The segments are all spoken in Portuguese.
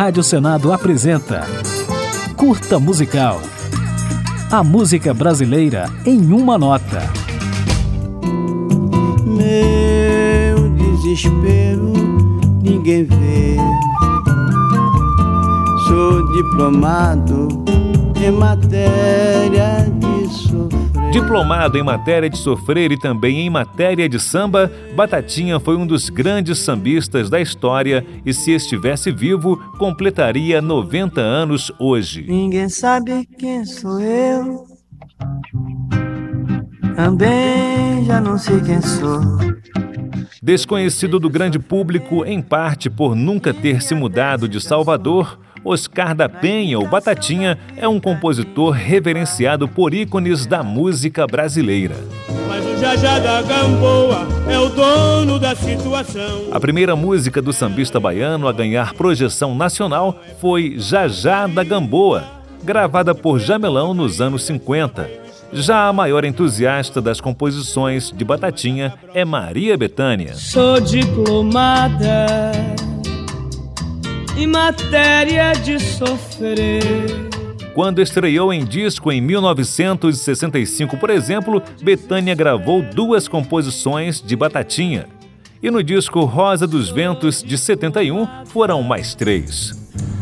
Rádio Senado apresenta Curta Musical. A música brasileira em uma nota. Meu desespero ninguém vê. Sou diplomado em matéria de sofrer. Diplomado em matéria de sofrer e também em matéria de samba, Batatinha foi um dos grandes sambistas da história e, se estivesse vivo, completaria 90 anos hoje. Ninguém sabe quem sou eu, também já não sei quem sou. Desconhecido do grande público, em parte por nunca ter se mudado de Salvador, Oscar da Penha, ou Batatinha, é um compositor reverenciado por ícones da música brasileira. Mas o Jajá da Gamboa é o dono da situação. A primeira música do sambista baiano a ganhar projeção nacional foi Jajá da Gamboa, gravada por Jamelão nos anos 50. Já a maior entusiasta das composições de Batatinha é Maria Bethânia. Sou diplomada em matéria de sofrer. Quando estreou em disco em 1965, por exemplo, Bethânia gravou 2 composições de Batatinha. E no disco Rosa dos Ventos, de 71, foram mais 3.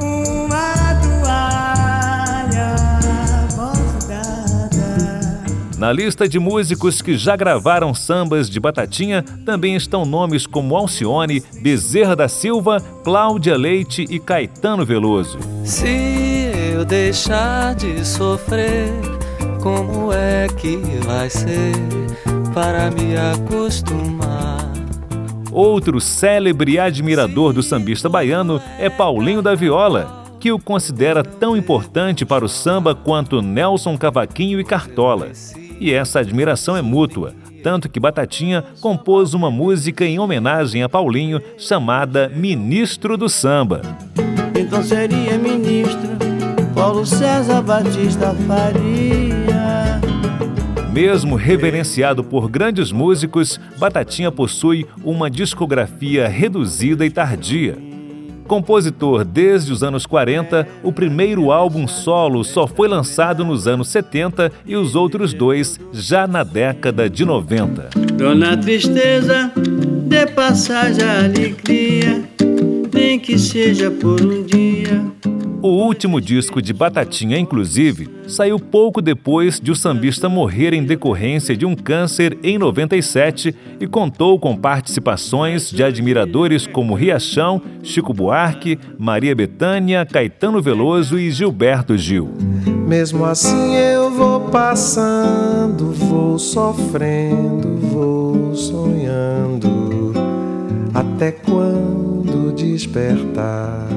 Na lista de músicos que já gravaram sambas de Batatinha, também estão nomes como Alcione, Bezerra da Silva, Cláudia Leite e Caetano Veloso. Se eu deixar de sofrer, como é que vai ser para me acostumar? Outro célebre admirador do sambista baiano é Paulinho da Viola, que o considera tão importante para o samba quanto Nelson Cavaquinho e Cartola. E essa admiração é mútua, tanto que Batatinha compôs uma música em homenagem a Paulinho chamada Ministro do Samba. Então seria ministro Paulo César Batista Faria. Mesmo reverenciado por grandes músicos, Batatinha possui uma discografia reduzida e tardia. Compositor desde os anos 40, o primeiro álbum solo só foi lançado nos anos 70 e os outros 2 já na década de 90. Dona Tristeza, dê passagem à alegria, nem que seja por um dia. O último disco de Batatinha, inclusive, saiu pouco depois de o sambista morrer em decorrência de um câncer em 97 e contou com participações de admiradores como Riachão, Chico Buarque, Maria Bethânia, Caetano Veloso e Gilberto Gil. Mesmo assim eu vou passando, vou sofrendo, vou sonhando, até quando despertar.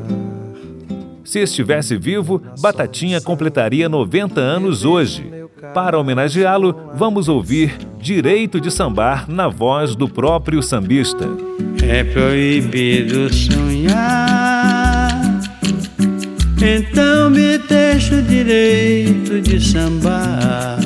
Se estivesse vivo, Batatinha completaria 90 anos hoje. Para homenageá-lo, vamos ouvir Direito de Sambar na voz do próprio sambista. É proibido sonhar, então me deixa o direito de sambar.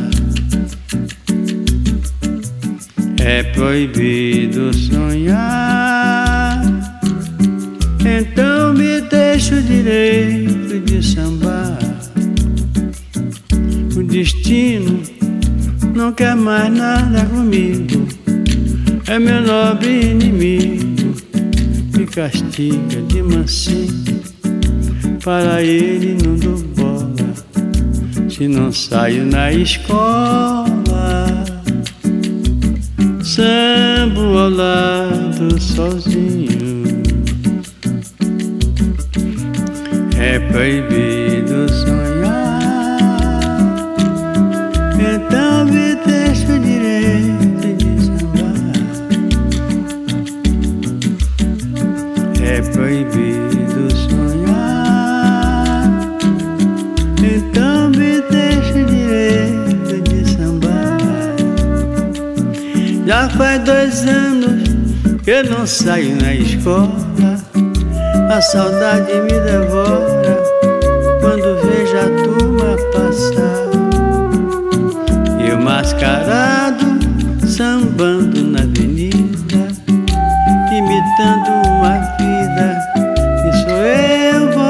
É proibido sonhar, então me deixa o direito de sambar. O destino não quer mais nada comigo, é meu nobre inimigo, me castiga de mansinho. Para ele não dou bola, se não saio na escola. Sambo ao lado sozinho. É proibido sonhar, então me deixa o direito de sambar. É proibido sonhar, então me deixa o direito de sambar. Já faz 2 anos que eu não saio na escola. A saudade me devora quando vejo a turma passar. E o mascarado sambando na avenida, imitando uma vida que sou eu.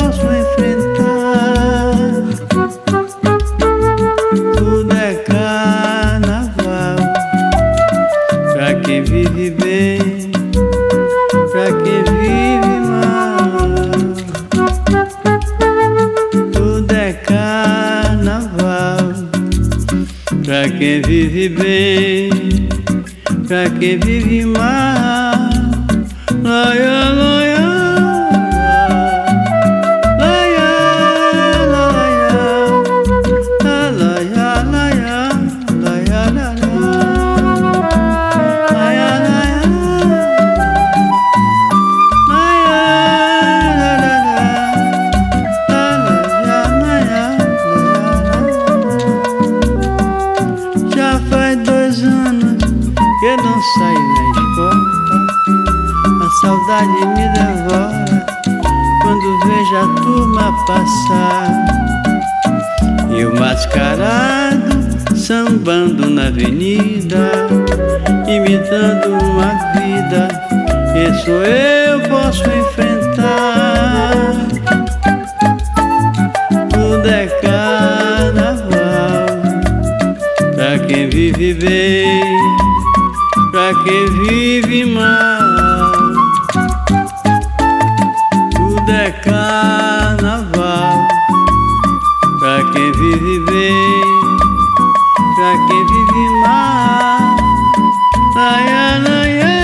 vive bem, pra quem vive mal. Tudo é carnaval, pra quem vive bem, pra quem vive mal. Laia, laia, laia, laia, laia, laia, laia, laia. Já faz 2 anos que eu não saio na escola. A saudade me devora quando vejo a turma passar. E o mascarado sambando na avenida, imitando uma vida que só eu posso enfrentar. Tudo é carnaval, pra quem vive bem, pra quem vive mal. Tudo é carnaval, pra quem vive bem, pra quem vive mal. Laia, laia,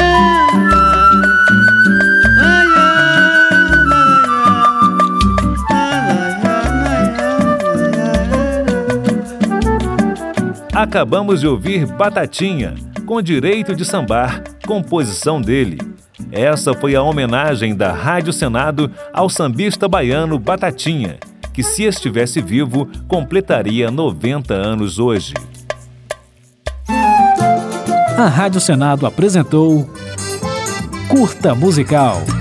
Acabamos de ouvir Batatinha, com direito de sambar, composição dele. Essa foi a homenagem da Rádio Senado ao sambista baiano Batatinha, que, se estivesse vivo, completaria 90 anos hoje. A Rádio Senado apresentou Curta Musical.